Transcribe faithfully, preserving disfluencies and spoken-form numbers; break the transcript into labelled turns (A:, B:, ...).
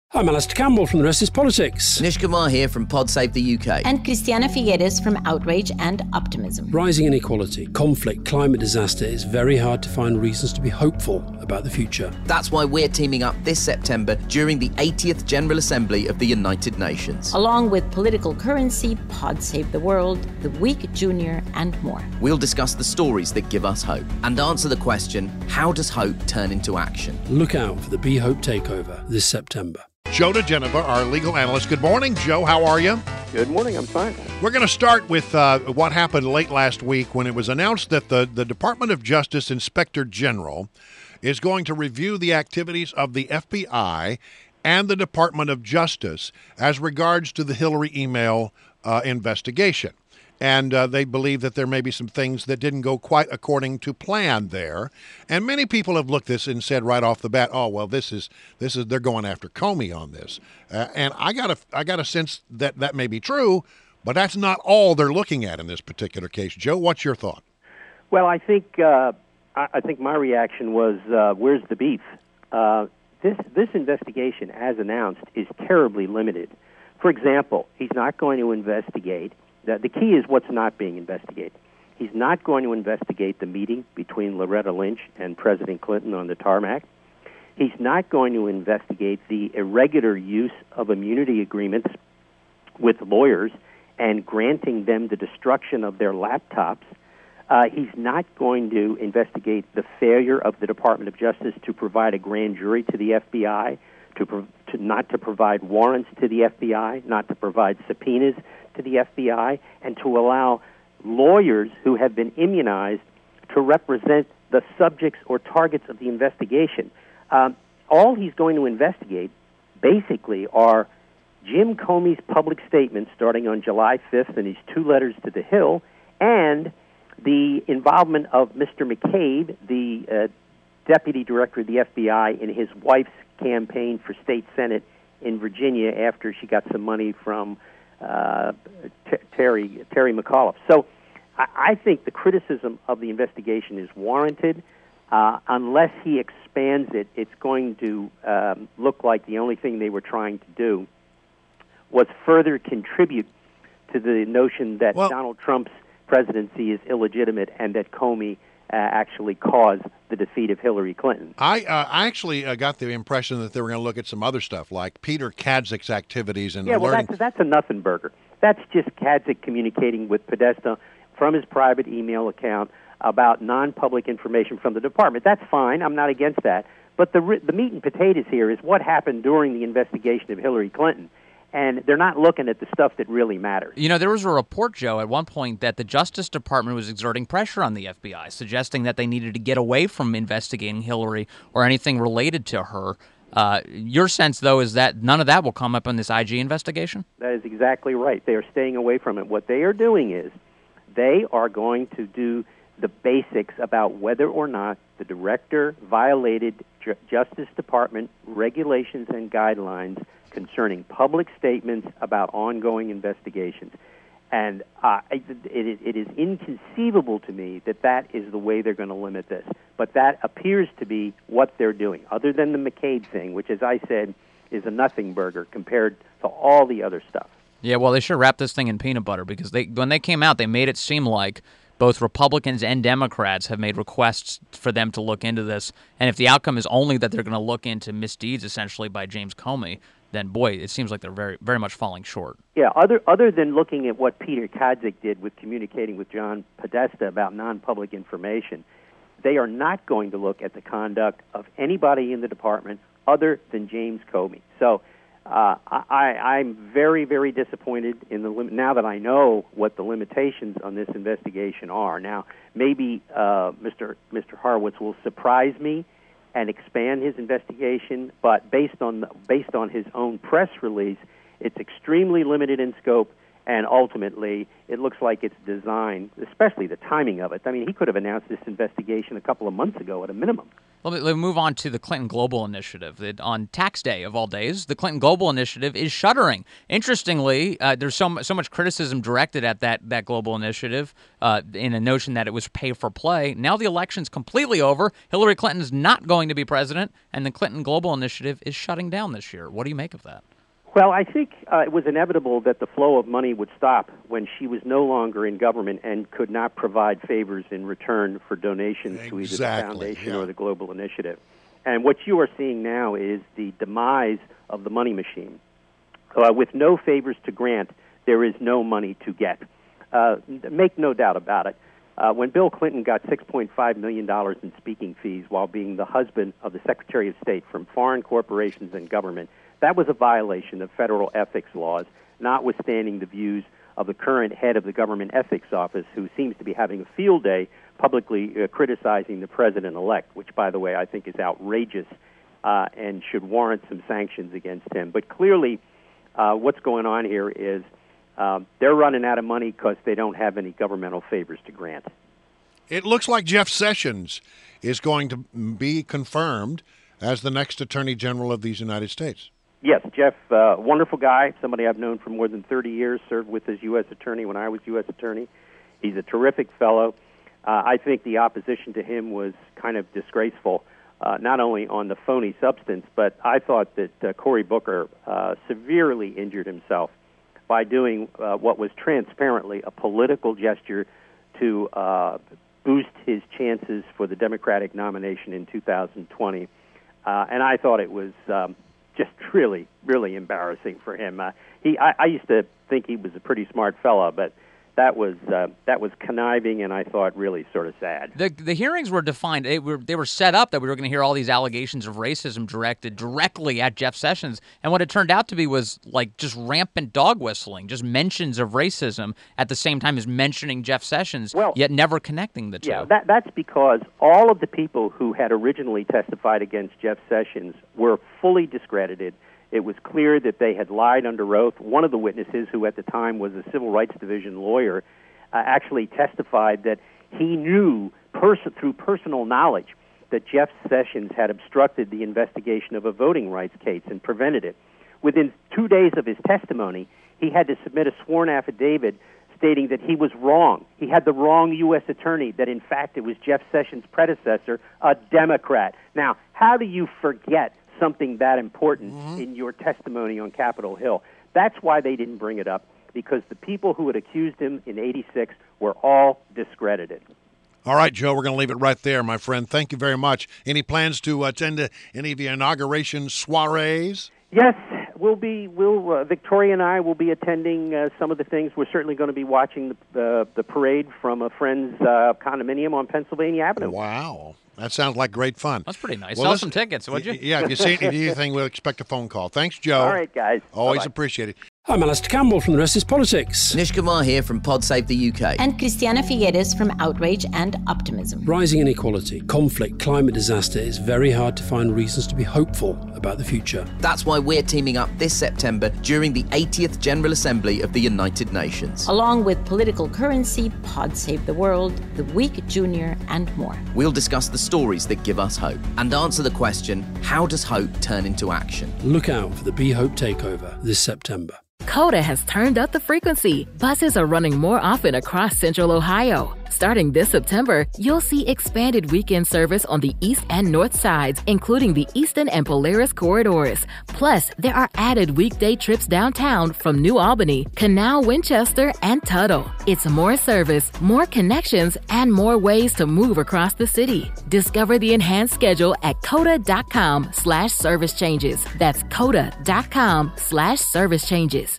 A: I'm Alistair Campbell from The Rest is Politics.
B: Nish Kumar here from PodSave the U K.
C: And Christiana Figueres from Outrage and Optimism.
A: Rising inequality, conflict, climate disaster, it's very hard to find reasons to be hopeful about the future.
B: That's why we're teaming up this September during the eightieth General Assembly of the United Nations.
C: Along with Political Currency, Pod Save the World, The Week Junior, and more.
B: We'll discuss the stories that give us hope and answer the question, how does hope turn into action?
A: Look out for the Be Hope Takeover this September.
D: Joe DeGeneva, our legal analyst. Good morning, Joe. How are you?
E: Good morning. I'm fine.
D: We're going to start with uh, what happened late last week when it was announced that the, the Department of Justice Inspector General is going to review the activities of the F B I and the Department of Justice as regards to the Hillary email uh, investigation. And uh, they believe that there may be some things that didn't go quite according to plan there. And many people have looked at this and said right off the bat, "Oh, well, this is this is they're going after Comey on this." Uh, and I got a I got a sense that that may be true, but that's not all they're looking at in this particular case. Joe, what's your thought?
E: Well, I think uh, I, I think my reaction was, uh, "Where's the beef?" Uh, this this investigation, as announced, is terribly limited. For example, he's not going to investigate. The, the key is what's not being investigated. He's not going to investigate the meeting between Loretta Lynch and President Clinton on the tarmac. He's not going to investigate the irregular use of immunity agreements with lawyers and granting them the destruction of their laptops. Uh, he's not going to investigate the failure of the Department of Justice to provide a grand jury to the F B I, to, pro- to not to provide warrants to the F B I, not to provide subpoenas to the F B I, and to allow lawyers who have been immunized to represent the subjects or targets of the investigation. Um, all he's going to investigate, basically, are Jim Comey's public statements starting on July fifth in his two letters to the Hill, and the involvement of Mister McCabe, the uh, deputy director of the F B I, in his wife's campaign for state senate in Virginia after she got some money from Uh, T- Terry Terry McAuliffe. So I, I think the criticism of the investigation is warranted. Uh, unless he expands it, it's going to um, look like the only thing they were trying to do was further contribute to the notion that
D: well,
E: Donald Trump's presidency is illegitimate and that Comey Uh, actually caused the defeat of Hillary Clinton.
D: I uh, I actually uh, got the impression that they were going to look at some other stuff, like Peter Kadzik's activities and
E: yeah, well,
D: alerting.
E: that's, that's a nothing burger. That's just Kadzik communicating with Podesta from his private email account about non-public information from the department. That's fine. I'm not against that. But the the meat and potatoes here is what happened during the investigation of Hillary Clinton. And they're not looking at the stuff that really matters.
F: You know, there was a report, Joe, at one point that the Justice Department was exerting pressure on the F B I, suggesting that they needed to get away from investigating Hillary or anything related to her. Uh, your sense, though, is that none of that will come up in this I G investigation?
E: That is exactly right. They are staying away from it. What they are doing is they are going to do the basics about whether or not the director violated Ju- Justice Department regulations and guidelines concerning public statements about ongoing investigations. And uh, it, it, it is inconceivable to me that that is the way they're going to limit this. But that appears to be what they're doing, other than the McCabe thing, which, as I said, is a nothing burger compared to all the other stuff.
F: Yeah, well, they should wrap this thing in peanut butter, because they when they came out, they made it seem like both Republicans and Democrats have made requests for them to look into this. And if the outcome is only that they're going to look into misdeeds, essentially, by James Comey, then, boy, it seems like they're very very much falling short.
E: Yeah, other other than looking at what Peter Kadzik did with communicating with John Podesta about non-public information, they are not going to look at the conduct of anybody in the department other than James Comey. So uh, I, I'm very, very disappointed in the lim- now that I know what the limitations on this investigation are. Now, maybe uh, Mister Mister Horowitz will surprise me and expand his investigation, but based on based on his own press release, it's extremely limited in scope, and ultimately it looks like it's designed, especially the timing of it. I mean, he could have announced this investigation a couple of months ago at a minimum.
F: Let me, let me move on to the Clinton Global Initiative. That on tax day of all days, the Clinton Global Initiative is shuttering. Interestingly, uh, there's so so much criticism directed at that that global initiative uh, in a notion that it was pay for play. Now the election's completely over. Hillary Clinton's not going to be president, and the Clinton Global Initiative is shutting down this year. What do you make of that?
E: Well, I think uh, it was inevitable that the flow of money would stop when she was no longer in government and could not provide favors in return for donations
D: Exactly,
E: to either the foundation
D: yeah.
E: or the global initiative. And what you are seeing now is the demise of the money machine. Uh, with no favors to grant, there is no money to get. Uh, make no doubt about it. Uh, when Bill Clinton got six point five million dollars in speaking fees while being the husband of the Secretary of State from foreign corporations and government, that was a violation of federal ethics laws, notwithstanding the views of the current head of the Government Ethics Office, who seems to be having a field day publicly uh, criticizing the president-elect, which, by the way, I think is outrageous uh, and should warrant some sanctions against him. But clearly, uh, what's going on here is uh, they're running out of money because they don't have any governmental favors to grant.
D: It looks like Jeff Sessions is going to be confirmed as the next Attorney General of these United States.
E: Yes, Jeff, uh, wonderful guy, somebody I've known for more than thirty years, served with as U S attorney when I was U S attorney. He's a terrific fellow. Uh, I think the opposition to him was kind of disgraceful, uh, not only on the phony substance, but I thought that uh, Cory Booker uh, severely injured himself by doing uh, what was transparently a political gesture to uh, boost his chances for the Democratic nomination in two thousand twenty. Uh, and I thought it was um, just really, really embarrassing for him. Uh, he, I, I used to think he was a pretty smart fella, but that was uh, that was conniving, and I thought really sort of sad.
F: The the hearings were defined. They were they were set up that we were going to hear all these allegations of racism directed directly at Jeff Sessions, and what it turned out to be was like just rampant dog whistling, just mentions of racism at the same time as mentioning Jeff Sessions,
E: well,
F: yet never connecting the two.
E: Yeah, that, that's because all of the people who had originally testified against Jeff Sessions were fully discredited. It was clear that they had lied under oath. One of the witnesses, who at the time was a Civil Rights Division lawyer, uh, actually testified that he knew pers- through personal knowledge that Jeff Sessions had obstructed the investigation of a voting rights case and prevented it. Within two days of his testimony, he had to submit a sworn affidavit stating that he was wrong. He had the wrong U S attorney, that in fact it was Jeff Sessions' predecessor, a Democrat. Now, how do you forget something that important mm-hmm. in your testimony on Capitol Hill? That's why they didn't bring it up, because the people who had accused him in eighty-six were all discredited.
D: All right, Joe, we're going to leave it right there, my friend. Thank you very much. Any plans to attend any of the inauguration soirees?
E: Yes, we'll be. We'll uh, Victoria and I will be attending uh, some of the things. We're certainly going to be watching the uh, the parade from a friend's uh, condominium on Pennsylvania Avenue.
D: Wow. That sounds like great fun.
F: That's pretty nice.
D: Well,
F: Sell
D: listen,
F: some tickets, would you?
D: Yeah, if you see anything, we'll expect a phone call. Thanks, Joe.
E: All right, guys.
D: Always
E: Bye-bye.
D: appreciate it.
A: I'm Alistair Campbell from The Rest is Politics.
B: Nish Kumar here from Pod Save the U K.
C: And Christiana Figueres from Outrage and Optimism.
A: Rising inequality, conflict, climate disaster, it's very hard to find reasons to be hopeful about the future.
B: That's why we're teaming up this September during the eightieth General Assembly of the United Nations.
C: Along with Political Currency, Pod Save the World, The Week Junior, and more.
B: We'll discuss the stories that give us hope and answer the question, how does hope turn into action?
A: Look out for the Be Hope Takeover this September.
G: Coda has turned up the frequency. Buses are running more often across Central Ohio. Starting this September, you'll see expanded weekend service on the east and north sides, including the Eastern and Polaris corridors. Plus, there are added weekday trips downtown from New Albany, Canal, Winchester, and Tuttle. It's more service, more connections, and more ways to move across the city. Discover the enhanced schedule at coda.com slash service changes. That's coda.com slash service changes.